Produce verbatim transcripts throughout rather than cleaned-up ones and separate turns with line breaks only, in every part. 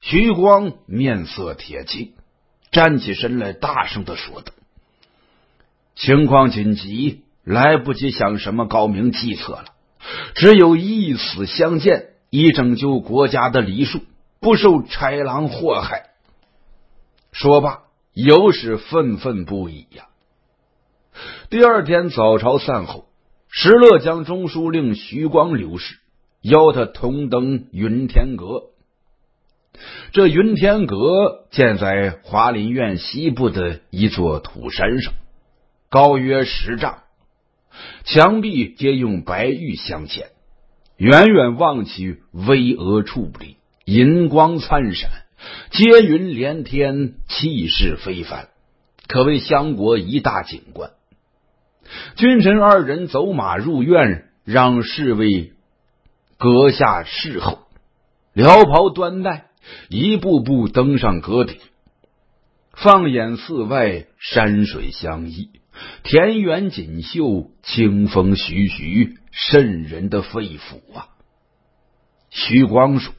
徐光面色铁青，站起身来大声地说道：情况紧急，来不及想什么高明计策了，只有以死相见，以拯救国家的梨树不受豺狼祸害。说罢又是愤愤不已呀。第二天早朝散后，石勒将中书令徐光留事，邀他同登云天阁。这云天阁建在华林院西部的一座土山上，高约十丈，墙壁皆用白玉镶嵌，远远望去，巍峨矗立，银光灿闪，接云连天，气势非凡，可谓相国一大景观。君臣二人走马入院，让侍卫阁下侍候，撩袍端带，一步步登上阁顶。放眼四外，山水相依，田园锦绣，清风徐徐，渗人的肺腑啊。徐光说：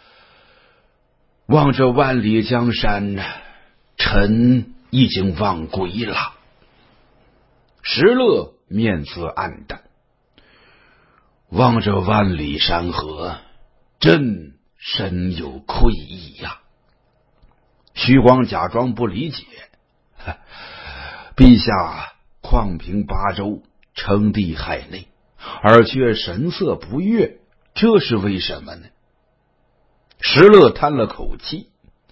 望着万里江山，臣已经忘归了。石勒面色黯淡，望着万里山河，朕深有愧意呀。徐光假装不理解：陛下旷平八州，称帝海内，而却神色不悦，这是为什么呢？石勒叹了口气：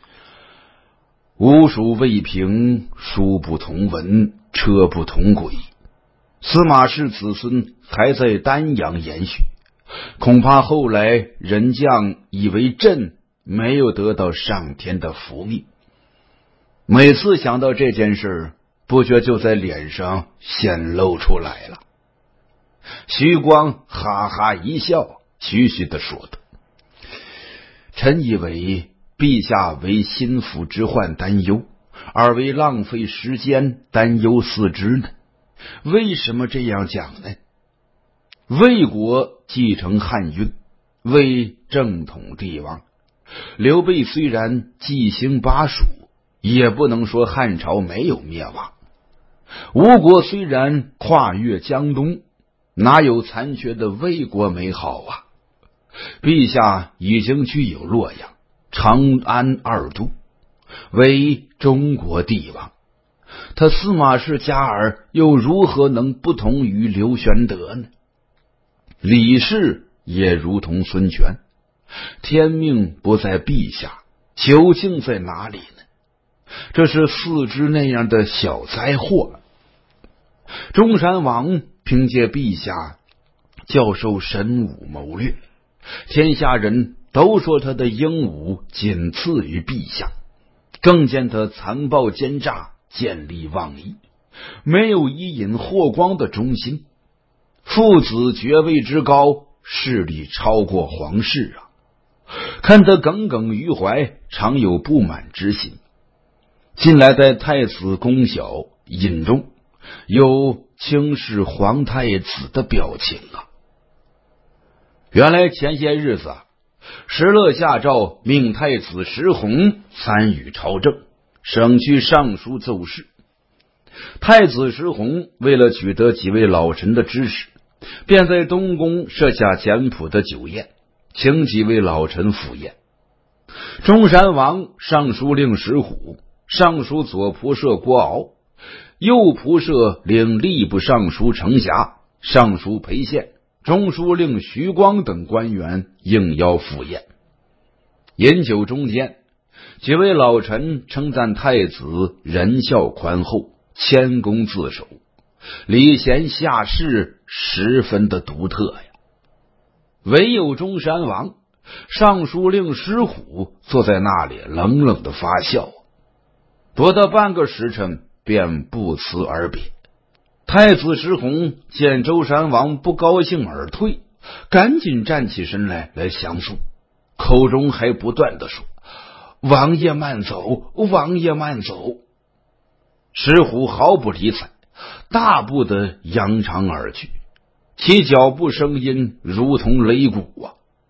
吾属未平，书不同文，车不同轨，司马氏子孙还在丹阳延续，恐怕后来人将以为朕没有得到上天的福命。每次想到这件事，不觉就在脸上显露出来了。徐光哈哈一笑，徐徐地说道：臣以为陛下为心腹之患担忧，而为浪费时间担忧四肢呢？为什么这样讲呢？魏国继承汉运，为正统帝王，刘备虽然纪兴巴蜀，也不能说汉朝没有灭亡。吴国虽然跨越江东，哪有残缺的魏国美好啊？陛下已经具有洛阳、长安二都，为中国帝王，他司马氏家儿又如何能不同于刘玄德呢？李氏也如同孙权，天命不在陛下，究竟在哪里呢？这是四肢那样的小灾祸。中山王凭借陛下教授神武谋略，天下人都说他的英武仅次于陛下，更见他残暴奸诈，见利忘义，没有以引祸光的忠心。父子爵位之高，势力超过皇室啊！看得耿耿于怀，常有不满之心。近来在太子宫小尹中，有轻视皇太子的表情啊。原来前些日子啊，石勒下诏命太子石弘参与朝政，省去尚书奏事。太子石弘为了取得几位老臣的支持，便在东宫设下简朴的酒宴，请几位老臣赴宴。中山王尚书令石虎、尚书左仆射郭敖、右仆射领吏部尚书程霞、尚书裴宪、中书令徐光等官员应邀赴宴。饮酒中间，几位老臣称赞太子仁孝宽厚，谦恭自守，礼贤下士，十分的独特呀。唯有中山王尚书令石虎坐在那里冷冷的发笑，不到半个时辰便不辞而别。太子石弘见中山王不高兴而退，赶紧站起身来来降诉，口中还不断的说：王爷慢走，王爷慢走。石虎毫不理睬，大步的扬长而去，其脚步声音如同擂鼓啊。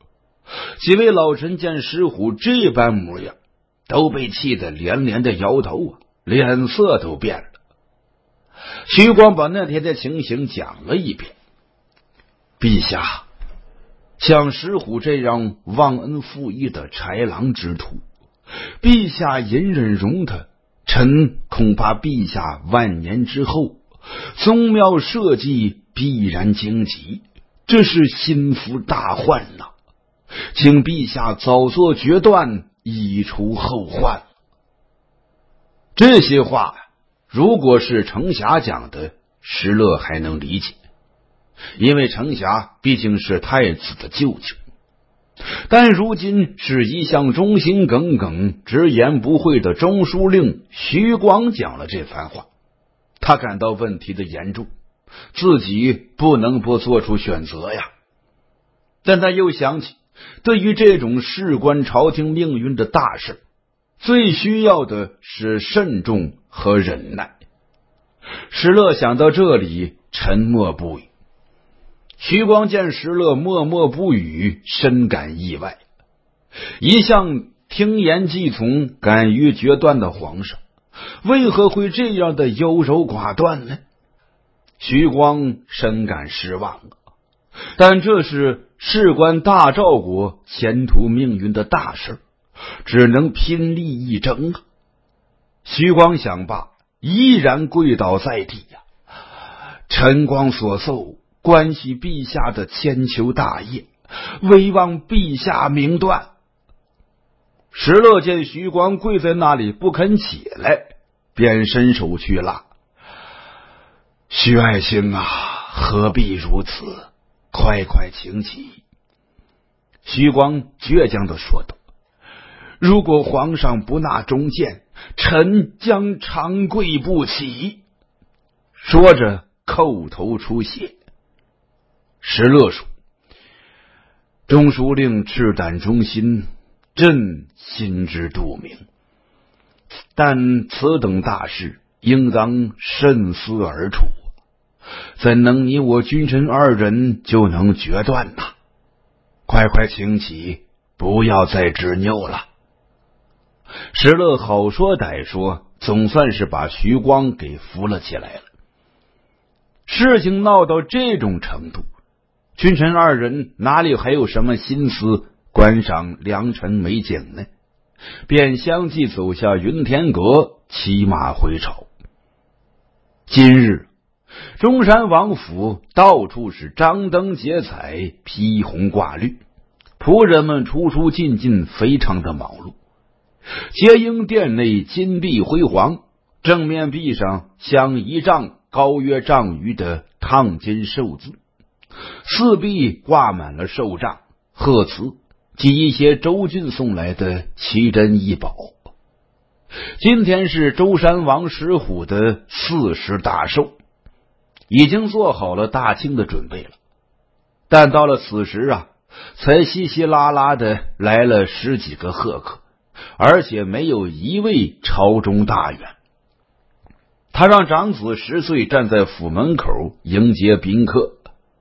几位老臣见石虎这般模样，都被气得连连的摇头啊，脸色都变了。徐光把那天的情形讲了一遍。陛下，像石虎这样忘恩负义的豺狼之徒，陛下隐忍容他，臣恐怕陛下万年之后宗庙社稷必然荆棘，这是心腹大患呐、啊！请陛下早做决断，以除后患。这些话如果是程霞讲的，石勒还能理解，因为程霞毕竟是太子的舅舅。但如今是一向忠心耿耿、直言不讳的中书令徐广讲了这番话，他感到问题的严重，自己不能不做出选择呀。但他又想起，对于这种事关朝廷命运的大事，最需要的是慎重和忍耐。石勒想到这里，沉默不语。徐光见石勒默默不语，深感意外。一向听言计从、敢于决断的皇上，为何会这样的优柔寡断呢？徐光深感失望啊！但这是事关大赵国前途命运的大事，只能拼力一争啊！徐光想罢，依然跪倒在地呀、啊！晨光所奏，关系陛下的千秋大业，唯望陛下明断。石勒见徐光跪在那里不肯起来，便伸手去拉。徐爱卿啊，何必如此？快快请起。徐光倔强地说道：如果皇上不纳忠谏，臣将长跪不起。说着叩头出谢。石勒说：中书令赤胆忠心，朕心知肚明，但此等大事应当慎思而处，怎能你我君臣二人就能决断呢？快快请起，不要再执拗了。石勒好说歹说，总算是把徐光给扶了起来了。事情闹到这种程度，君臣二人哪里还有什么心思观赏良辰美景呢？便相继走下云天阁，骑马回朝。今日中山王府到处是张灯结彩，披红挂绿，仆人们出出进进，非常的忙碌。接应殿内金碧辉煌，正面壁上镶一丈高约丈余的烫金寿字，四壁挂满了寿帐、贺词及一些周郡送来的奇珍异宝。今天是舟山王石虎的四十大寿，已经做好了大庆的准备了。但到了此时啊，才稀稀拉拉的来了十几个贺客，而且没有一位朝中大员。他让长子十岁站在府门口迎接宾客。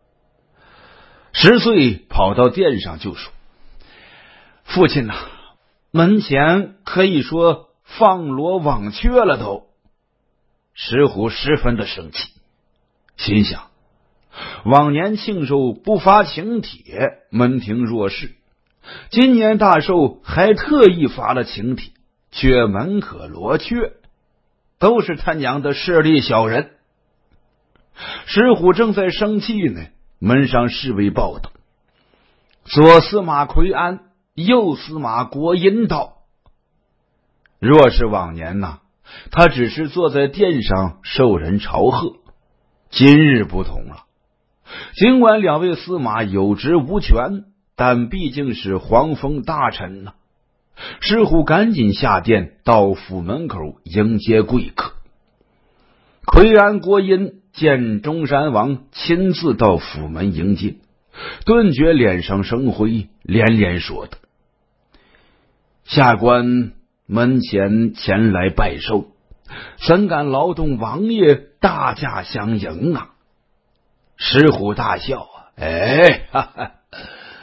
十岁跑到殿上就说：父亲呐、啊，门前可以说放罗网阙了都。石虎十分的生气，心想往年庆寿不发请帖，门庭若市，今年大寿还特意发了请帖，却门可罗阙，都是他娘的势利小人。石虎正在生气呢，门上侍卫报道：左司马奎安，右司马国音到。若是往年呐、啊，他只是坐在殿上受人朝贺，今日不同了。尽管两位司马有职无权，但毕竟是皇封大臣呐、啊。石虎赶紧下殿到府门口迎接贵客。奎安、国音见中山王亲自到府门迎接，顿觉脸上生辉，连连说道：下官门前前来拜寿，怎敢劳动王爷大驾相迎啊！石虎大笑啊，哎，哈哈，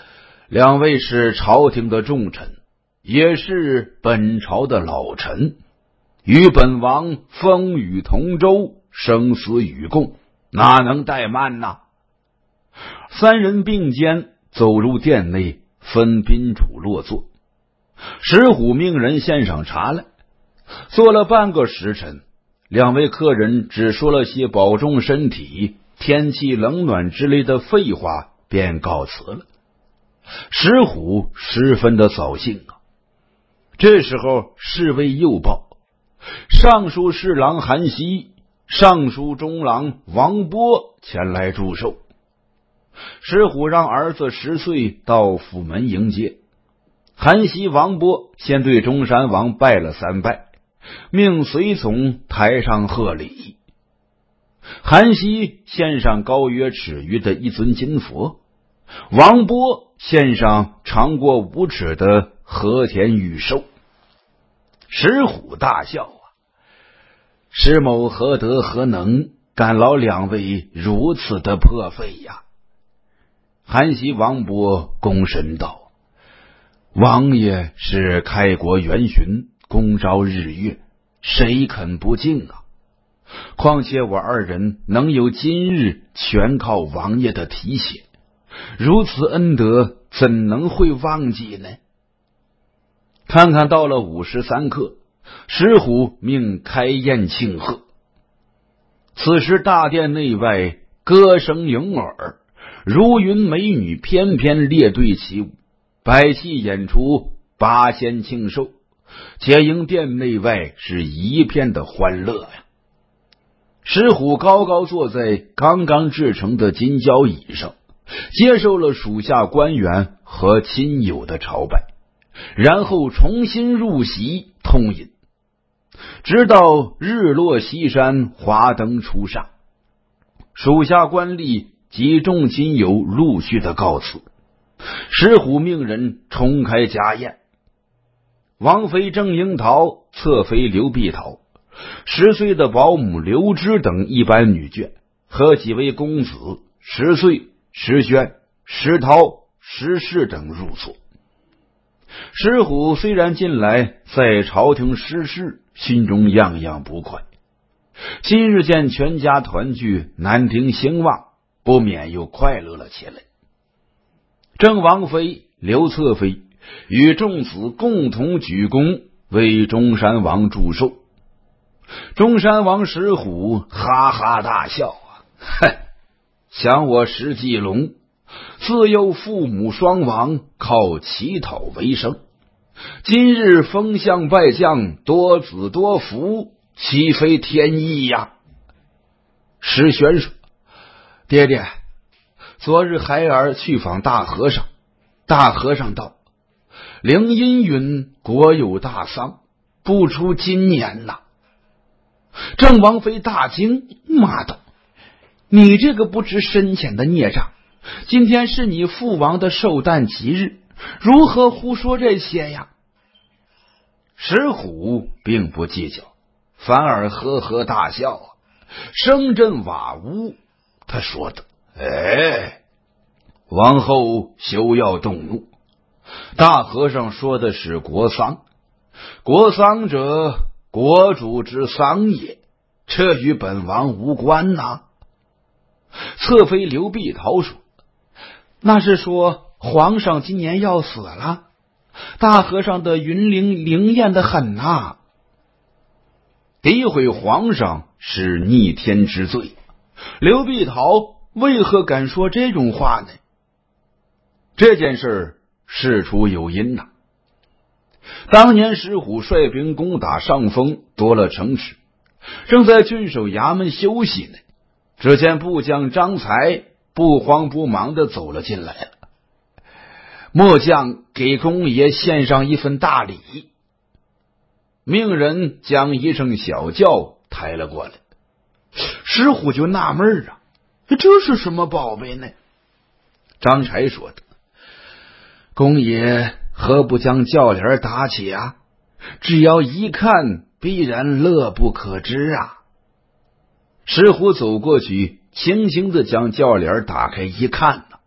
两位是朝廷的重臣，也是本朝的老臣，与本王风雨同舟，生死与共，哪能怠慢呢？三人并肩走入殿内，分宾主落座。石虎命人献上茶来，坐了半个时辰，两位客人只说了些保重身体、天气冷暖之类的废话，便告辞了。石虎十分的扫兴啊。这时候侍卫又报，尚书侍郎韩熙、尚书中郎王波前来祝寿。石虎让儿子十岁到府门迎接。韩熙、王波先对中山王拜了三拜，命随从台上贺礼。韩熙献上高约尺余的一尊金佛，王波献上长过五尺的和田玉兽。石虎大笑啊，石某何德何能，干劳两位如此的破费呀？韩熙、王波躬身道：王爷是开国元勋，功昭日月，谁肯不敬啊？况且我二人能有今日，全靠王爷的提携，如此恩德怎能会忘记呢？看看到了午时三刻，石虎命开宴庆贺。此时大殿内外歌声盈耳，如云美女翩翩列队起舞，百戏演出，八仙庆寿，皆营殿内外是一片的欢乐呀。石虎高高坐在刚刚制成的金交椅上，接受了属下官员和亲友的朝拜，然后重新入席痛饮，直到日落西山，华灯初上。属下官吏及众亲友陆续的告辞。石虎命人重开家宴。王妃郑樱桃，侧妃刘碧桃，十岁的保姆刘芝等一班女眷和几位公子石穗、石轩、石涛、石氏等入座。石虎虽然近来在朝廷失势，心中样样不快，今日见全家团聚，南丁兴旺，不免又快乐了起来。郑王妃、刘侧妃与众子共同举功，为中山王祝寿。中山王石虎哈哈大笑啊，哼，想我石继龙自幼父母双亡，靠乞讨为生，今日封相拜将，多子多福，岂非天意呀？石轩说：爹爹，昨日孩儿去访大和尚，大和尚道：灵音云国有大丧，不出今年呐。郑王妃大惊，骂道：你这个不知深浅的孽障，今天是你父王的寿诞吉日，如何胡说这些呀？石虎并不计较，反而呵呵大笑啊，声震瓦屋。他说道：哎，王后休要动怒，大和尚说的是国丧，国丧者国主之丧也，这与本王无关呐。侧妃刘碧桃说：那是说皇上今年要死了，大和尚的云灵灵验的很呐。诋毁皇上是逆天之罪，刘碧桃为何敢说这种话呢？这件事事出有因呐。当年石虎率兵攻打上峰，夺了城池，正在郡守衙门休息呢，只见部将张才不慌不忙的走了进来了。末将给公爷献上一份大礼，命人将一声小轿抬了过来。石虎就纳闷啊，这是什么宝贝呢？张才说的：公爷何不将轿帘打起啊？只要一看，必然乐不可支啊！石虎走过去，轻轻的将轿帘打开一看呢，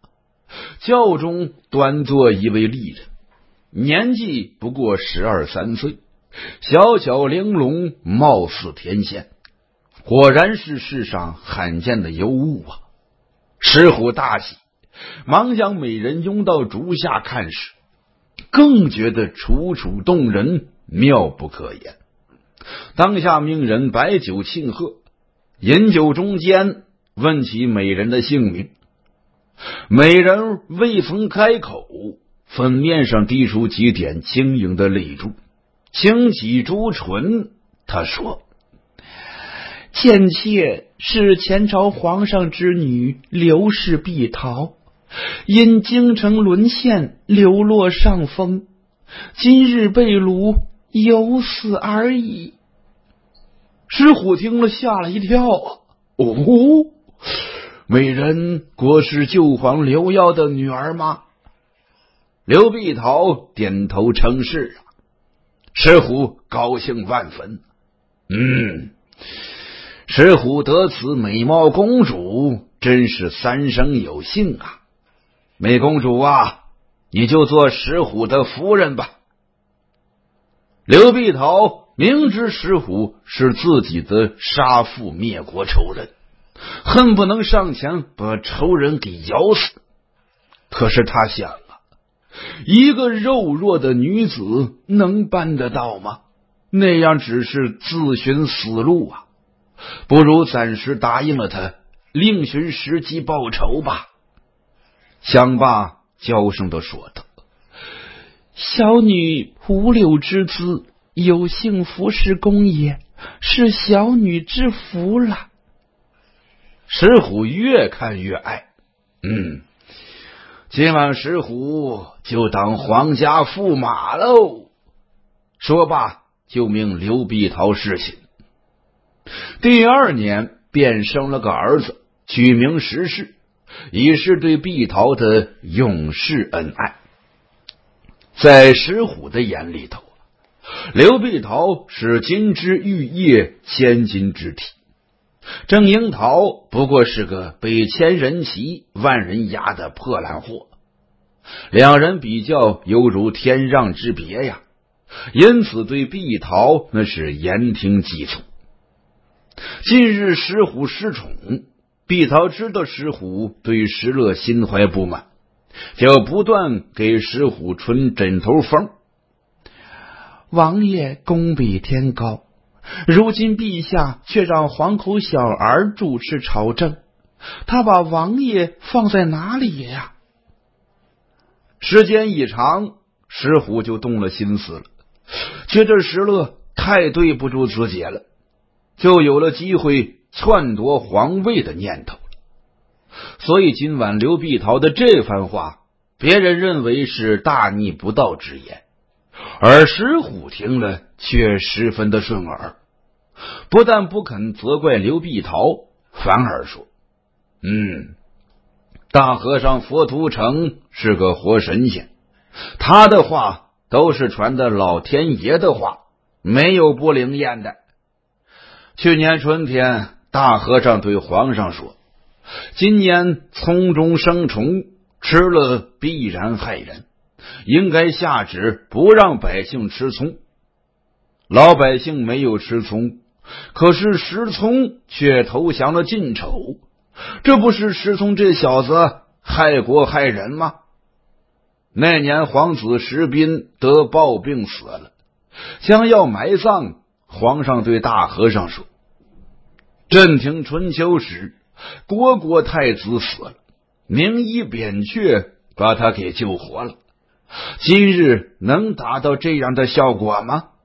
轿中端坐一位丽人，年纪不过十二三岁，小巧玲珑，貌似天仙，果然是世上罕见的尤物啊！石虎大喜，忙将美人拥到竹下看时，更觉得楚楚动人，妙不可言。当下命人摆酒庆贺，饮酒中间问起美人的姓名。美人未曾开口，粉面上滴出几点晶莹的泪珠，轻启朱唇，他说：贱妾是前朝皇上之女刘氏碧桃，因京城沦陷，流落上风，今日被掳，有死而已。石虎听了吓了一跳啊！哦，美人果是旧皇刘耀的女儿吗？刘碧桃点头称是啊。石虎高兴万分，嗯，石虎得此美貌公主，真是三生有幸啊！美公主啊，你就做石虎的夫人吧。刘碧桃明知石虎是自己的杀父灭国仇人，恨不能上前把仇人给咬死。可是他想啊，一个肉弱的女子能办得到吗？那样只是自寻死路啊！不如暂时答应了他，另寻时机报仇吧。想罢，娇声地说道：小女无柳之姿，有幸服侍公爷，是小女之福了。石虎越看越爱，嗯，今晚石虎就当皇家驸马喽。说罢，就命刘碧桃侍寝。第二年便生了个儿子，取名石氏，以示对碧桃的永世恩爱。在石虎的眼里头，刘碧桃是金枝玉叶，千金之体，郑樱桃不过是个被千人骑万人压的破烂货，两人比较犹如天壤之别呀，因此对碧桃那是言听计从。近日石虎失宠，碧桃知道石虎对石勒心怀不满，就不断给石虎吹枕头风。王爷功比天高，如今陛下却让皇口小儿主持朝政，他把王爷放在哪里呀？时间一长，石虎就动了心思了，觉得石勒太对不住自己了，就有了机会篡夺皇位的念头了。所以今晚刘碧桃的这番话，别人认为是大逆不道之言，而石虎听了却十分的顺耳，不但不肯责怪刘碧桃，反而说：嗯，大和尚佛图澄是个活神仙，他的话都是传的老天爷的话，没有不灵验的。去年春天，大和尚对皇上说，今年葱中生虫，吃了必然害人，应该下旨不让百姓吃葱。老百姓没有吃葱，可是石聪却投降了晋丑，这不是石聪这小子害国害人吗？那年皇子石斌得暴病死了，将要埋葬，皇上对大和尚说，朕听春秋时虢国太子死了，名医扁鹊把他给救活了，今日能达到这样的效果吗？